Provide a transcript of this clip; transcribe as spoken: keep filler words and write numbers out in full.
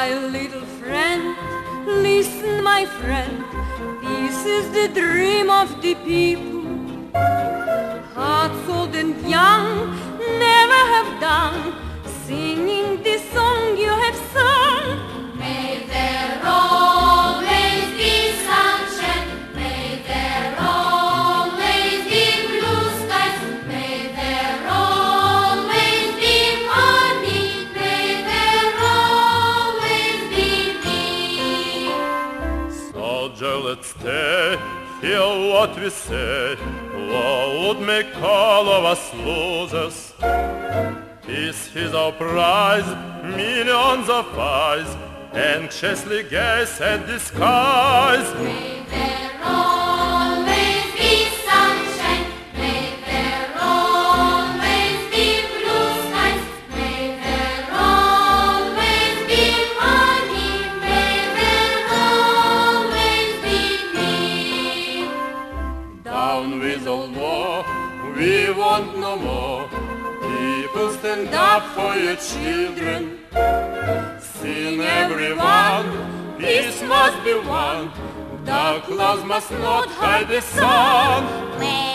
My little friend, listen, my friend, this is the dream of the people. Hearts old and young never have done singing this song you have sung. May there always be sunshine, may there always be blue skies, may there always be money, may there always be me. Soldier, let's stay, hear what we say. War would make all of us losers. Peace is our prize, millions of eyes anxiously gaze at the skies. May there always be sunshine, may there always be blue skies, may there always be money, may there always be me. Down with all war, we want no more. People, stand up for your children. Sing everyone, peace must be won. Dark clouds must not hide the sun.